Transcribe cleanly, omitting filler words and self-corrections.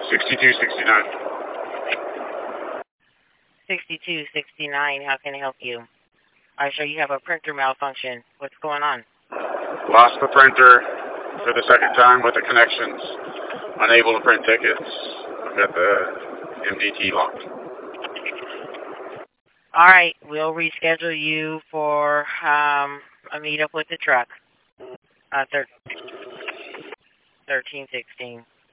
6269. 6269, how can I help you? I show you have a printer malfunction. What's going on? Lost the printer for the second time with the connections. Unable to print tickets. I've got the MDT locked. All right, we'll reschedule you for a meetup with the truck. 1316.